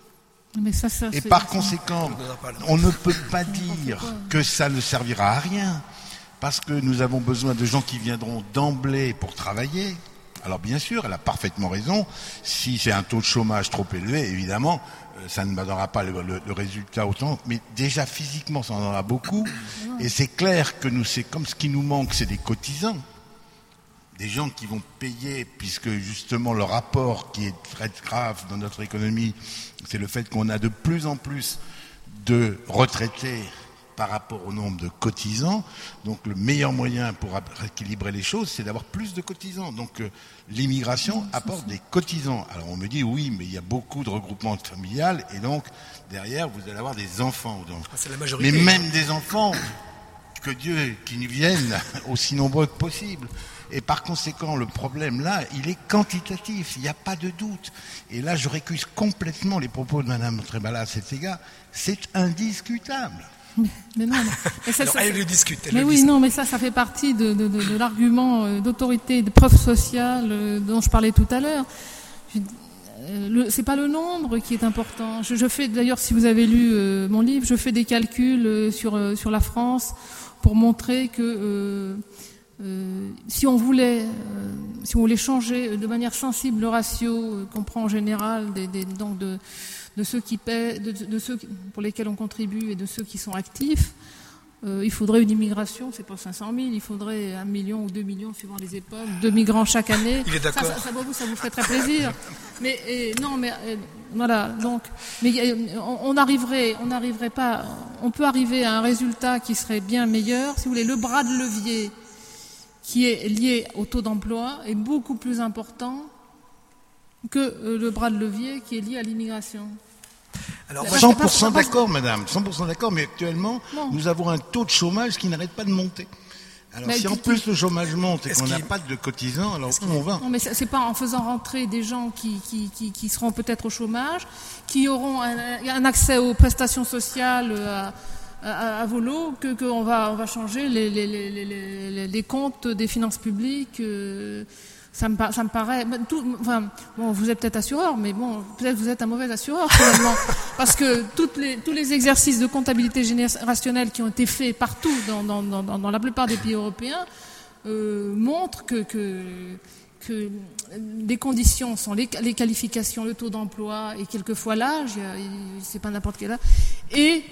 [SPEAKER 2] Mais ça,
[SPEAKER 3] et par conséquent, on ne peut pas dire que ça ne servira à rien, parce que nous avons besoin de gens qui viendront d'emblée pour travailler. Alors bien sûr, elle a parfaitement raison, si c'est un taux de chômage trop élevé, évidemment, ça ne donnera pas le résultat autant, mais déjà physiquement, ça en aura beaucoup, et c'est clair que c'est comme ce qui nous manque, c'est des cotisants. Des gens qui vont payer, puisque justement le rapport qui est très grave dans notre économie, c'est le fait qu'on a de plus en plus de retraités par rapport au nombre de cotisants. Donc le meilleur moyen pour équilibrer les choses, c'est d'avoir plus de cotisants. Donc l'immigration apporte des cotisants. Alors on me dit oui, mais il y a beaucoup de regroupements familiales, et donc derrière vous allez avoir des enfants. Donc,
[SPEAKER 1] c'est la majorité.
[SPEAKER 3] Mais même des enfants, que Dieu qu'ils viennent aussi nombreux que possible. Et par conséquent, le problème là, il est quantitatif, il n'y a pas de doute. Et là, je récuse complètement les propos de Mme Trebala à cet égard. C'est indiscutable.
[SPEAKER 2] Mais non, mais ça,
[SPEAKER 1] elle le discute.
[SPEAKER 2] Mais oui, non, mais ça fait partie de l'argument d'autorité, de preuve sociale dont je parlais tout à l'heure. C'est pas le nombre qui est important. Je fais, d'ailleurs, si vous avez lu mon livre, je fais des calculs sur la France pour montrer que si on voulait changer de manière sensible le ratio qu'on prend en général donc de ceux qui paient, de ceux pour lesquels on contribue et de ceux qui sont actifs, il faudrait une immigration, c'est pas 500 000, il faudrait 1 million ou 2 millions suivant les époques, 2 migrants chaque année.
[SPEAKER 1] Il est d'accord.
[SPEAKER 2] Ça vous ferait très plaisir. Mais voilà. Donc, mais on n'arriverait pas. On peut arriver à un résultat qui serait bien meilleur. Si vous voulez, le bras de levier qui est lié au taux d'emploi est beaucoup plus important que le bras de levier qui est lié à l'immigration.
[SPEAKER 3] Alors, 100% d'accord, madame, 100% d'accord, mais actuellement, nous avons un taux de chômage qui n'arrête pas de monter. Alors, mais si en plus le chômage monte et qu'on n'a pas de cotisants, alors où on va ?
[SPEAKER 2] Non, mais c'est pas en faisant rentrer des gens qui seront peut-être au chômage, qui auront un accès aux prestations sociales à volo, qu'on va changer les comptes des finances publiques. Ça me paraît. Vous êtes peut-être assureur, mais peut-être vous êtes un mauvais assureur finalement, parce que tous les exercices de comptabilité générationnelle qui ont été faits partout dans la plupart des pays européens montrent que les conditions sont les qualifications, le taux d'emploi et quelquefois l'âge. C'est pas n'importe quel âge. Et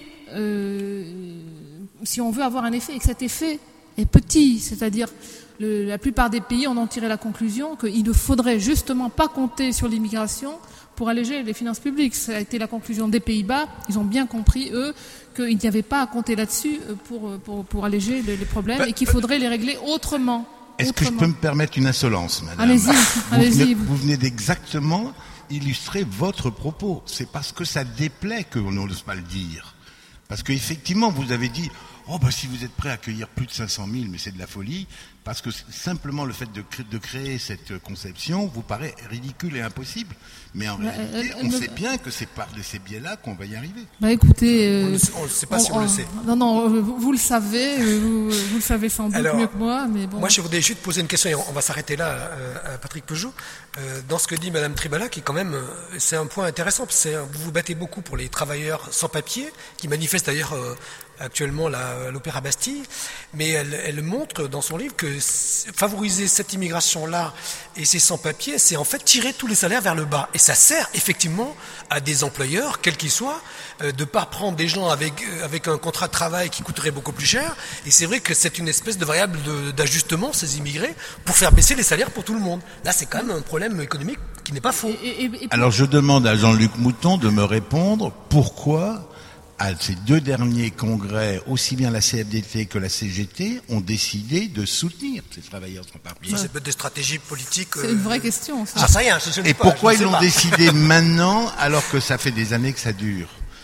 [SPEAKER 2] si on veut avoir un effet, et que cet effet est petit, c'est-à-dire la plupart des pays en ont tiré la conclusion qu'il ne faudrait justement pas compter sur l'immigration pour alléger les finances publiques. Ça a été la conclusion des Pays-Bas. Ils ont bien compris, eux, qu'il n'y avait pas à compter là-dessus pour alléger les problèmes et qu'il faudrait les régler autrement.
[SPEAKER 3] Est-ce que je peux me permettre une insolence, madame ?
[SPEAKER 2] Allez-y.
[SPEAKER 3] Vous venez d'exactement illustrer votre propos. C'est parce que ça déplaît qu'on n'ose pas le dire. Parce qu'effectivement, vous avez dit... si vous êtes prêt à accueillir plus de 500 000, mais c'est de la folie, parce que simplement le fait de créer cette conception vous paraît ridicule et impossible. Mais en réalité, on sait bien que c'est par ces biais-là qu'on va y arriver.
[SPEAKER 2] Écoutez...
[SPEAKER 1] on ne sait pas si on le sait.
[SPEAKER 2] Non, vous le savez, vous le savez sans doute mieux que moi, mais bon...
[SPEAKER 1] Moi, je voudrais juste poser une question, et on va s'arrêter là, à Patrick Peugeot. Dans ce que dit Mme Trebala, qui quand même, c'est un point intéressant, parce que vous vous battez beaucoup pour les travailleurs sans papier, qui manifestent d'ailleurs... actuellement à l'Opéra Bastille, mais elle montre dans son livre que favoriser cette immigration-là et ces sans-papiers, c'est en fait tirer tous les salaires vers le bas. Et ça sert effectivement à des employeurs, quels qu'ils soient, de ne pas prendre des gens avec un contrat de travail qui coûterait beaucoup plus cher. Et c'est vrai que c'est une espèce de variable d'ajustement, ces immigrés, pour faire baisser les salaires pour tout le monde. Là, c'est quand même un problème économique qui n'est pas faux.
[SPEAKER 3] Alors je demande à Jean-Luc Mouton de me répondre pourquoi... à ces deux derniers congrès, aussi bien la CFDT que la CGT ont décidé de soutenir ces travailleurs sans papier.
[SPEAKER 1] C'est peut-être des stratégies politiques.
[SPEAKER 2] C'est une vraie question. Ça.
[SPEAKER 3] Et pourquoi ils l'ont décidé maintenant alors que ça fait des années que ça dure ?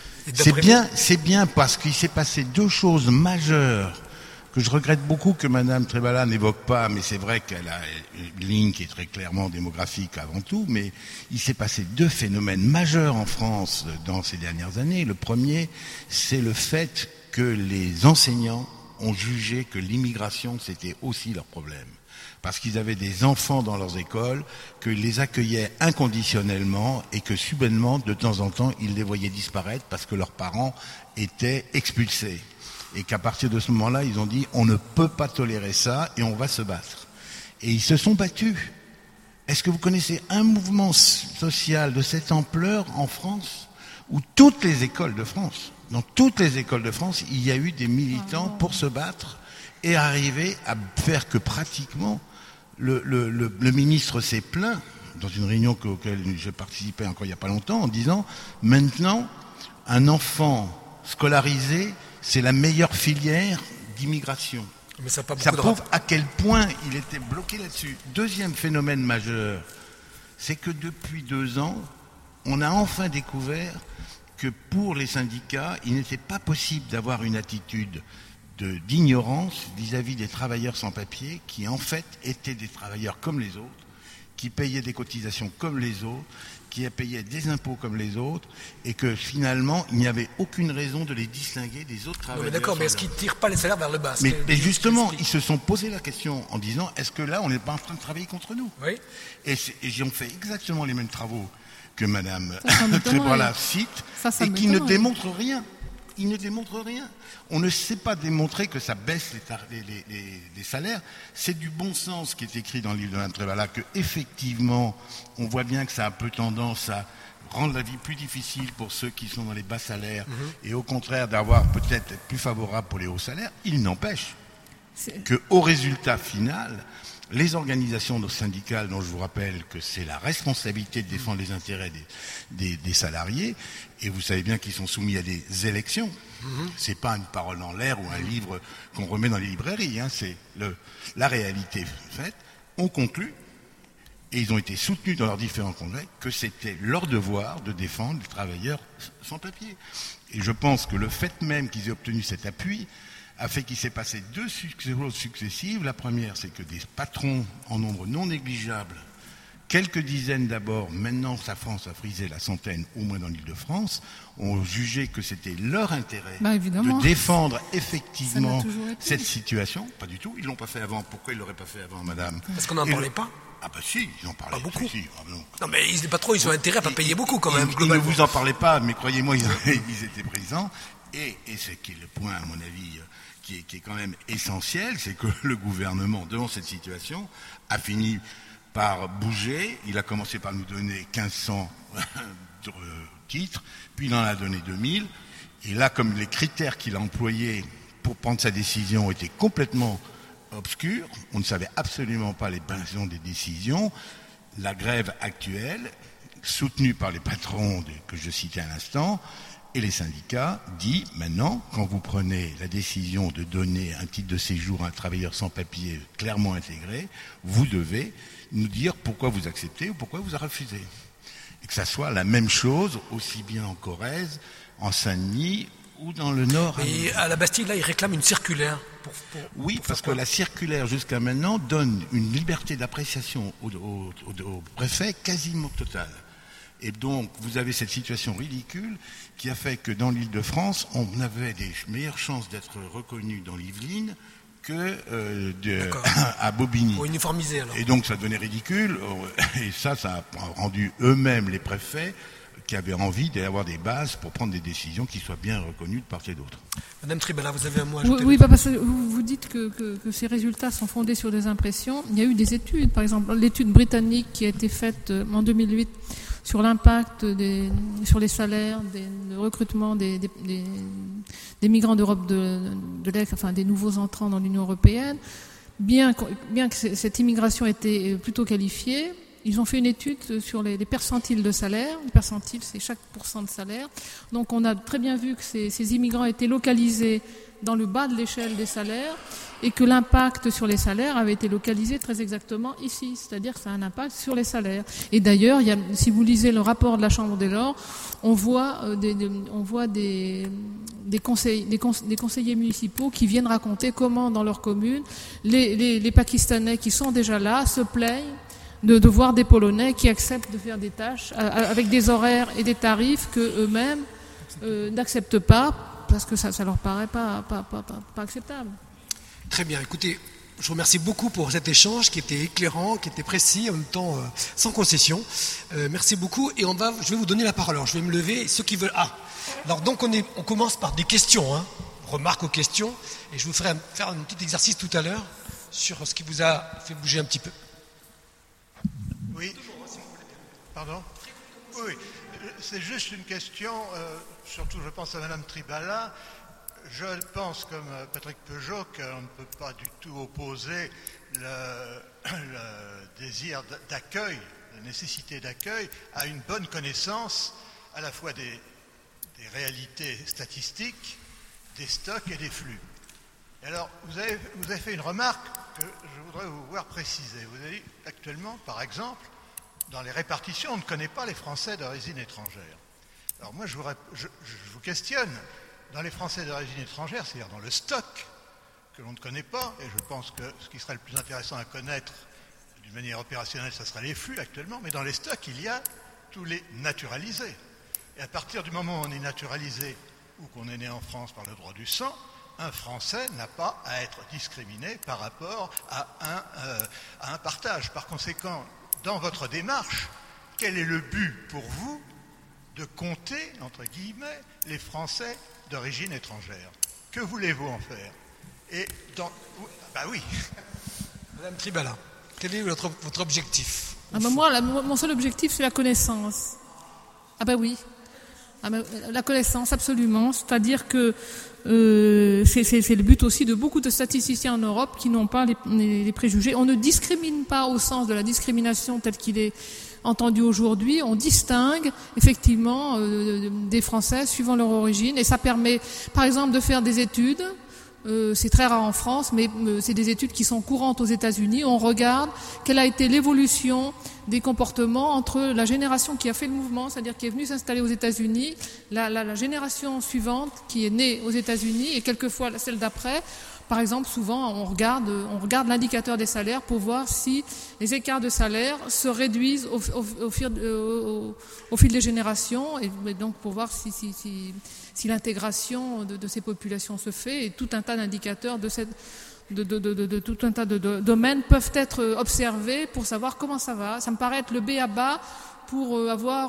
[SPEAKER 3] C'est bien parce qu'il s'est passé deux choses majeures que je regrette beaucoup que Mme Trebala n'évoque pas, mais c'est vrai qu'elle a une ligne qui est très clairement démographique avant tout, mais il s'est passé deux phénomènes majeurs en France dans ces dernières années. Le premier, c'est le fait que les enseignants ont jugé que l'immigration, c'était aussi leur problème. Parce qu'ils avaient des enfants dans leurs écoles, qu'ils les accueillaient inconditionnellement et que soudainement, de temps en temps, ils les voyaient disparaître parce que leurs parents étaient expulsés. Et qu'à partir de ce moment-là, ils ont dit, on ne peut pas tolérer ça et on va se battre. Et ils se sont battus. Est-ce que vous connaissez un mouvement social de cette ampleur en France, où toutes les écoles de France, dans toutes les écoles de France, il y a eu des militants pour se battre et arriver à faire que pratiquement le ministre s'est plaint dans une réunion auquel j'ai participé encore il n'y a pas longtemps en disant maintenant un enfant scolarisé c'est la meilleure filière d'immigration.
[SPEAKER 1] Mais ça
[SPEAKER 3] prouve à quel point il était bloqué là-dessus. Deuxième phénomène majeur, c'est que depuis 2 ans, on a enfin découvert que pour les syndicats, il n'était pas possible d'avoir une attitude d'ignorance vis-à-vis des travailleurs sans papier qui en fait étaient des travailleurs comme les autres, qui payaient des cotisations comme les autres, qui payaient des impôts comme les autres, et que finalement il n'y avait aucune raison de les distinguer des autres travailleurs.
[SPEAKER 1] Mais d'accord, mais est-ce qu'ils ne tirent pas les salaires vers le bas?
[SPEAKER 3] Mais justement, ils se sont posé la question en disant est-ce que là on n'est pas en train de travailler contre nous?
[SPEAKER 1] Oui.
[SPEAKER 3] Et ont fait exactement les mêmes travaux que Madame Trebrala cite, et qui ne démontrent rien. Il ne démontre rien. On ne sait pas démontrer que ça baisse les salaires. C'est du bon sens qui est écrit dans le livre de Mme Trebrala, que effectivement, on voit bien que ça a un peu tendance à rendre la vie plus difficile pour ceux qui sont dans les bas salaires, et au contraire d'avoir peut-être être plus favorable pour les hauts salaires. Il n'empêche qu'au résultat final, les organisations syndicales, dont je vous rappelle que c'est la responsabilité de défendre les intérêts des salariés, et vous savez bien qu'ils sont soumis à des élections. C'est pas une parole en l'air ou un livre qu'on remet dans les librairies, c'est la réalité faite. On conclut, et ils ont été soutenus dans leurs différents congrès, que c'était leur devoir de défendre les travailleurs sans papier. Et je pense que le fait même qu'ils aient obtenu cet appui a fait qu'il s'est passé 2 choses successives. La première, c'est que des patrons en nombre non négligeable, quelques dizaines d'abord, maintenant sa France a frisé la centaine, au moins dans l'Île-de-France, ont jugé que c'était leur intérêt de défendre effectivement cette situation. Pas du tout, ils ne l'ont pas fait avant. Pourquoi ils ne l'auraient pas fait avant, madame?
[SPEAKER 1] Parce qu'on n'en parlait pas.
[SPEAKER 3] Ah bah si, ils en parlaient.
[SPEAKER 1] Pas beaucoup.
[SPEAKER 3] Si.
[SPEAKER 1] Non mais les patrons, ils ont intérêt à pas payer beaucoup quand même.
[SPEAKER 3] Ils ne vous en parlaient pas, mais croyez-moi, ils étaient présents. Et ce qui est le point, à mon avis, qui est quand même essentiel, c'est que le gouvernement, devant cette situation, a fini par bouger. Il a commencé par nous donner 1500 titres, puis il en a donné 2000. Et là, comme les critères qu'il a employés pour prendre sa décision étaient complètement obscurs, on ne savait absolument pas les raisons des décisions. La grève actuelle, soutenue par les patrons que je citais à l'instant, et les syndicats, dit maintenant, quand vous prenez la décision de donner un titre de séjour à un travailleur sans papier clairement intégré, vous devez nous dire pourquoi vous acceptez ou pourquoi vous refusez. Et que ça soit la même chose, aussi bien en Corrèze, en Saint-Denis ou dans le Nord.
[SPEAKER 1] Et à la Bastille, là, ils réclament une circulaire.
[SPEAKER 3] Oui, parce que la circulaire, jusqu'à maintenant, donne une liberté d'appréciation au préfet quasiment totale. Et donc, vous avez cette situation ridicule qui a fait que dans l'Île-de-France, on avait des meilleures chances d'être reconnu dans l'Yvelines que à Bobigny.
[SPEAKER 1] Pour uniformiser, alors.
[SPEAKER 3] Et donc, ça devenait ridicule. Et ça a rendu eux-mêmes les préfets qui avaient envie d'avoir des bases pour prendre des décisions qui soient bien reconnues de part et d'autre.
[SPEAKER 1] Madame Trebrala, vous avez un mot à ajouter?
[SPEAKER 2] Oui, parce que vous dites que ces résultats sont fondés sur des impressions. Il y a eu des études, par exemple, l'étude britannique qui a été faite en 2008 sur l'impact sur les salaires, le recrutement des migrants d'Europe de l'Est, enfin des nouveaux entrants dans l'Union européenne. Bien que cette immigration était plutôt qualifiée, ils ont fait une étude sur les percentiles de salaire. Le percentile, c'est chaque pourcent de salaire. Donc on a très bien vu que ces immigrants étaient localisés dans le bas de l'échelle des salaires et que l'impact sur les salaires avait été localisé très exactement ici, c'est-à-dire que ça a un impact sur les salaires. Et d'ailleurs, si vous lisez le rapport de la Chambre des Lords, on voit des conseillers municipaux qui viennent raconter comment dans leur commune les Pakistanais qui sont déjà là se plaignent de voir des Polonais qui acceptent de faire des tâches avec des horaires et des tarifs que eux-mêmes n'acceptent pas parce que ça leur paraît pas acceptable.
[SPEAKER 1] Très bien, écoutez, je vous remercie beaucoup pour cet échange qui était éclairant, qui était précis, en même temps sans concession. Merci beaucoup et je vais vous donner la parole. Alors je vais me lever, ceux qui veulent... alors donc on commence par des questions, remarques aux questions, et je vous ferai faire un petit exercice tout à l'heure sur ce qui vous a fait bouger un petit peu.
[SPEAKER 4] Oui. Pardon ? Oui, c'est juste une question, surtout je pense à Madame Tribala. Je pense, comme Patrick Peugeot, qu'on ne peut pas du tout opposer le désir d'accueil, la nécessité d'accueil, à une bonne connaissance à la fois des réalités statistiques, des stocks et des flux. Et alors, vous avez fait une remarque que je voudrais vous voir préciser. Vous avez dit, actuellement, par exemple, dans les répartitions, on ne connaît pas les Français d'origine étrangère. Alors moi, je vous questionne. Dans les Français d'origine étrangère, c'est-à-dire dans le stock que l'on ne connaît pas, et je pense que ce qui serait le plus intéressant à connaître d'une manière opérationnelle, ce serait les flux actuellement, mais dans les stocks, il y a tous les naturalisés. Et à partir du moment où on est naturalisé ou qu'on est né en France par le droit du sang, un Français n'a pas à être discriminé par rapport à un partage. Par conséquent, dans votre démarche, quel est le but pour vous de compter, entre guillemets, les Français d'origine étrangère? Que voulez-vous en faire? Oui.
[SPEAKER 1] Madame Tribala, quel est votre objectif?
[SPEAKER 2] Moi, mon seul objectif, c'est la connaissance. Oui. La connaissance, absolument. C'est-à-dire que c'est le but aussi de beaucoup de statisticiens en Europe qui n'ont pas les préjugés. On ne discrimine pas au sens de la discrimination tel qu'il est entendu aujourd'hui. On distingue effectivement des Français suivant leur origine et ça permet par exemple de faire des études. C'est très rare en France, mais c'est des études qui sont courantes aux États-Unis. On regarde quelle a été l'évolution des comportements entre la génération qui a fait le mouvement, c'est-à-dire qui est venue s'installer aux États-Unis, la génération suivante qui est née aux États-Unis et quelquefois celle d'après. Par exemple, souvent, on regarde l'indicateur des salaires pour voir si les écarts de salaire se réduisent au fil des générations, et donc pour voir si l'intégration de ces populations se fait, et tout un tas d'indicateurs de tout un tas de domaines peuvent être observés pour savoir comment ça va. Ça me paraît être le b.a.-ba pour avoir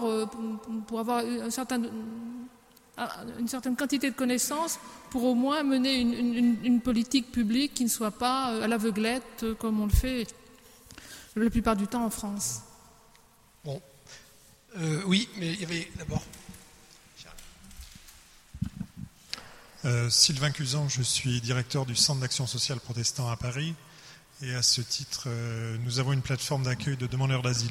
[SPEAKER 2] une certaine quantité de connaissances pour au moins mener une politique publique qui ne soit pas à l'aveuglette comme on le fait la plupart du temps en France.
[SPEAKER 1] Bon. Oui, mais il y avait d'abord...
[SPEAKER 5] Sylvain Cusan, je suis directeur du Centre d'action sociale protestant à Paris et à ce titre, nous avons une plateforme d'accueil de demandeurs d'asile.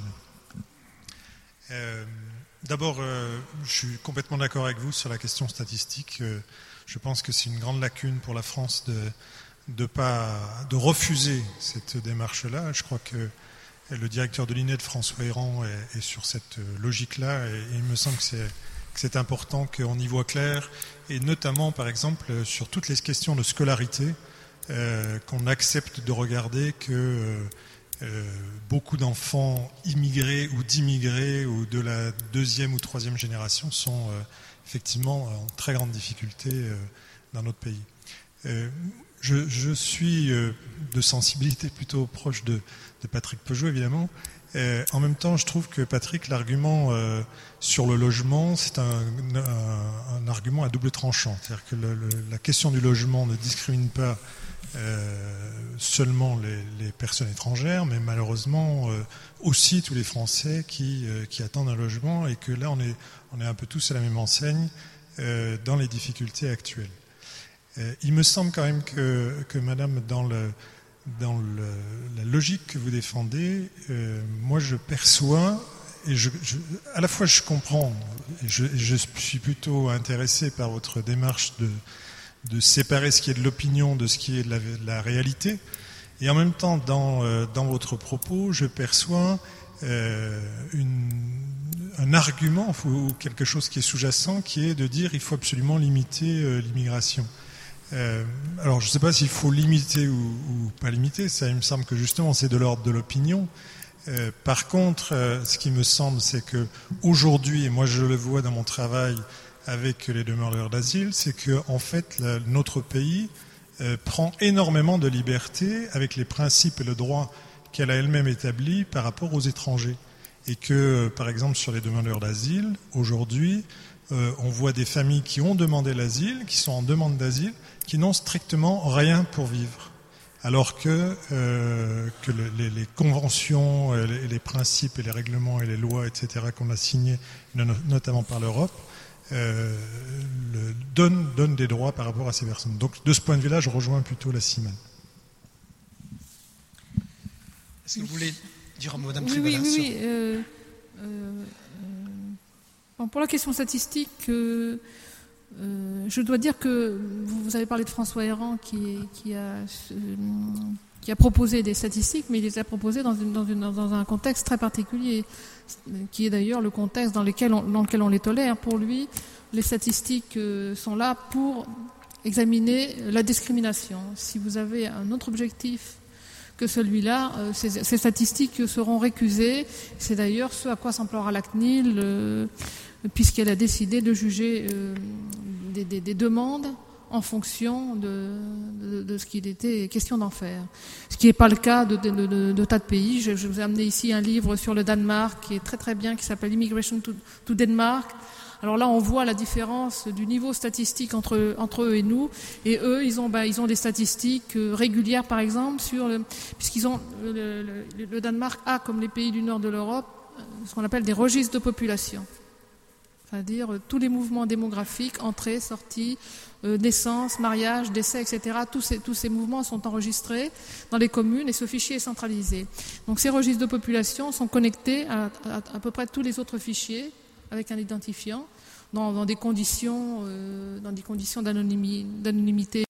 [SPEAKER 5] D'abord, je suis complètement d'accord avec vous sur la question statistique. Je pense que c'est une grande lacune pour la France de refuser cette démarche-là. Je crois que le directeur de l'INED, François Héran, est sur cette logique-là et il me semble que c'est important qu'on y voit clair, et notamment, par exemple, sur toutes les questions de scolarité, qu'on accepte de regarder que beaucoup d'enfants immigrés ou d'immigrés ou de la deuxième ou troisième génération sont effectivement en très grande difficulté dans notre pays. Je suis de sensibilité plutôt proche de Patrick Peugeot, évidemment. En même temps, je trouve que Patrick, l'argument sur le logement, c'est un argument à double tranchant. C'est-à-dire que la question du logement ne discrimine pas seulement les personnes étrangères, mais malheureusement aussi tous les Français qui attendent un logement, et que là, on est un peu tous à la même enseigne dans les difficultés actuelles. Il me semble quand même que Madame, dans la logique que vous défendez, moi je perçois, et à la fois je comprends, et je suis plutôt intéressé par votre démarche de séparer ce qui est de l'opinion de ce qui est de la réalité, et en même temps dans votre propos je perçois un argument ou quelque chose qui est sous-jacent, qui est de dire il faut absolument limiter l'immigration. Alors je ne sais pas s'il faut limiter ou pas limiter, ça il me semble que justement c'est de l'ordre de l'opinion. Par contre, ce qui me semble, c'est que aujourd'hui, et moi je le vois dans mon travail avec les demandeurs d'asile, c'est que en fait notre pays prend énormément de liberté avec les principes et le droit qu'elle a elle-même établi par rapport aux étrangers. Et que, par exemple, sur les demandeurs d'asile, aujourd'hui, on voit des familles qui ont demandé l'asile, qui sont en demande d'asile, qui n'ont strictement rien pour vivre. Alors que les conventions, les principes et les règlements et les lois, etc., qu'on a signés, notamment par l'Europe, donnent des droits par rapport à ces personnes. Donc, de ce point de vue-là, je rejoins plutôt la CIMAD.
[SPEAKER 1] Est-ce que vous voulez dire à Mme Tribala?
[SPEAKER 2] Oui. Pour la question statistique, je dois dire que vous avez parlé de François Héran qui a proposé des statistiques, mais il les a proposées dans un contexte très particulier, qui est d'ailleurs le contexte dans lequel on les tolère. Pour lui, les statistiques sont là pour examiner la discrimination. Si vous avez un autre objectif que celui-là, ces statistiques seront récusées. C'est d'ailleurs ce à quoi s'emploiera la CNIL, puisqu'elle a décidé de juger des demandes en fonction de ce qu'il était question d'en faire. Ce qui n'est pas le cas de tas de pays. Je vous ai amené ici un livre sur le Danemark qui est très très bien, qui s'appelle Immigration to Denmark. Alors là, on voit la différence du niveau statistique entre eux et nous. Et eux, ils ont des statistiques régulières, par exemple, puisqu'ils ont le Danemark a, comme les pays du nord de l'Europe, ce qu'on appelle des registres de population. C'est-à-dire tous les mouvements démographiques, entrées, sorties, naissance, mariage, décès, etc. Tous ces mouvements sont enregistrés dans les communes et ce fichier est centralisé. Donc ces registres de population sont connectés à peu près tous les autres fichiers avec un identifiant dans des conditions d'anonymité